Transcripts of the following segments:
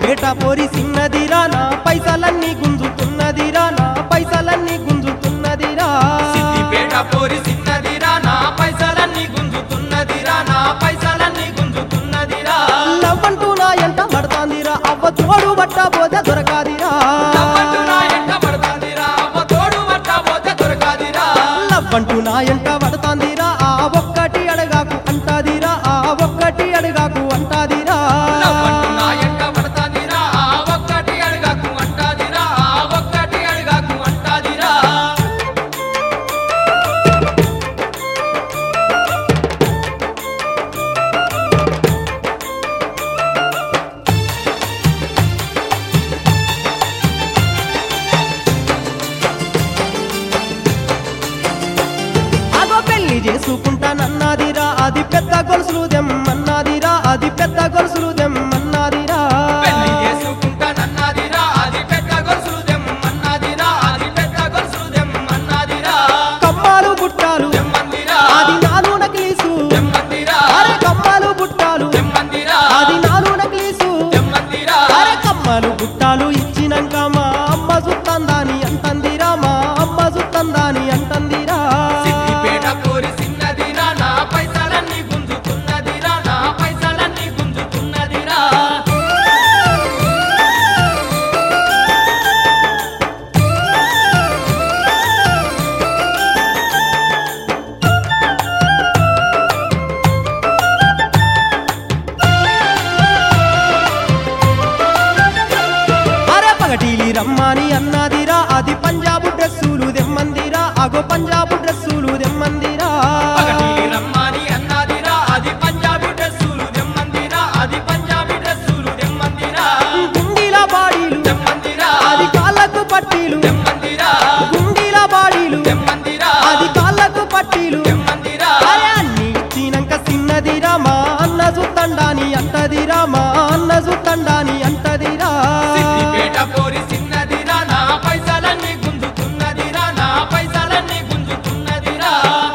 సిద్దిపేట పోరి సిన్నదిరా నా పైసలన్నీ గుంజుతున్నదిరా నా పైసలన్నీ గుంజుతున్నదిరా సిద్దిపేట పోరి సిన్నదిరా నా పైసలన్నీ గుంజుతున్నదిరా నా పైసలన్నీ గుంజుతున్నదిరా లవ్వంటూ నా ఎంట పడతాందిరా అవ్వ తోడు పట్టబోతే దొరకాదిరా లవ్వంటూ నా ఎంట పడతాందిరా అవ్వ తోడు పట్టబోతే దొరకాదిరా లవ్వంటూ నా ఎంట పడతాందిరా ఆ ఒక్కటి అడగాకు అంటాదిరా ఆ ఒక్కటి అడగాకు అంటాదిరా లవ్వంటూ నా ఎంట పడతాందిరా ఆ ఒక్కటి అడగాకు అంటాదిరా ఆ ఒక్కటి అడగాకు అంటాదిరా పెళ్లి చేసుకుంటానన్నదిరా అది పెద్ద గొలుసులు దెమ్మన్నదిరా అది పెద్ద గొలుసులు దెమ్మన్నదిరా పెళ్లి చేసుకుంటానన్నదిరా అది పెద్ద గొలుసులు దెమ్మన్నదిరా అది పెద్ద గొలుసులు దెమ్మన్నదిరా కమ్మాలు బుట్టాలు దెమ్మందిరా అది నాలు నకిలీసు దెమ్మందిరా అరే కమ్మాలు బుట్టాలు దెమ్మందిరా అది నాలు నకిలీసు దెమ్మందిరా అరే కమ్మాలు బుట్టాలు ఇచ్చినాక మా అమ్మ సుత్తందాని అంతందిరా మా అమ్మ సుత్తందాని అంతందిరా సిద్దిపేట పోరి సిన్నదిరా నా పైసలన్నీ గుంజుతున్నదిరా నా పైసలన్నీ గుంజుతున్నదిరా అరే పగటీలి రమ్మని అన్నదిరా అది పంజాబు డ్రెస్సులు దెమ్మందిరా అగో పంజాబు డ్రెస్సులు దెమ్మందిరా పగటిలి రమ్మని అన్నదిరా అది పంజాబీ డ్రెస్సులు దెమ్మందిరా అది పంజాబీ డ్రెస్సులు దెమ్మందిరా గుండీల బాడీలు దెమ్మందిరా అది కాళ్ళకు పట్టీలు దెమ్మందిరా గుండీల బాడీలు దెమ్మందిరా అది కాళ్ళకు పట్టీలు దెమ్మందిరా అరే అన్ని ఇచ్చినాక సిన్నదిరా మా అన్న సుత్తండాని అంటదిరా మా అన్న సుత్తండాని అంటదిరా సిద్దిపేట పోరి సిన్నదిరా నా పైసలన్నీ గుంజుతున్నదిరా నా పైసలన్నీ గుంజుతున్నదిరా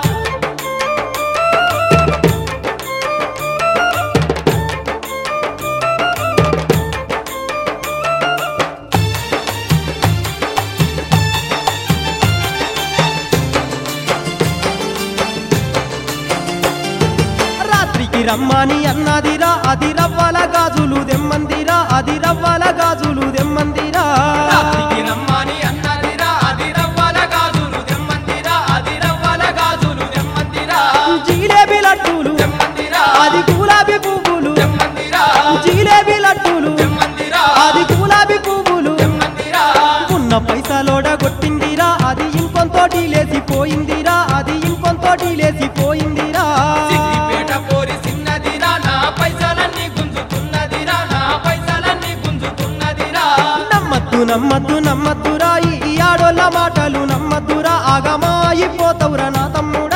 రాత్రికి రమ్మని అన్నదిరా అది రవ్వల గాజులు దెమ్మందిరా అది రవ్వల గాజులు దెమ్మందిరా రాత్రికి రమ్మని అన్నదిరా అది రవ్వల గాజులు దెమ్మందిరా అది రవ్వల గాజులు దెమ్మందిరా జిలేబీ లడ్డూలు దెమ్మందిరా అది గులాబీ పువ్వులు దెమ్మందిరా జిలేబీ లడ్డూలు దెమ్మందిరా అది గులాబీ పువ్వులు దెమ్మందిరా ఉన్న పైసలోడ కొట్టిందిరా అది ఇంకొంతోటి లేసిపోయిందిరా అది ఇంకొంతోటి లేసిపోయిందిరా సిద్దిపేట పోరి సిన్నదిరా నా పైసలన్నీ గుంజుతున్నదిరా నా పైసలన్నీ గుంజుతున్నదిరా నమ్మద్దు నమ్మద్దు నమ్మద్దురా ఈ ఆడోళ్ళ మాటలు నమ్మద్దురా ఆగమాయిపోతవురా నా తమ్ముడా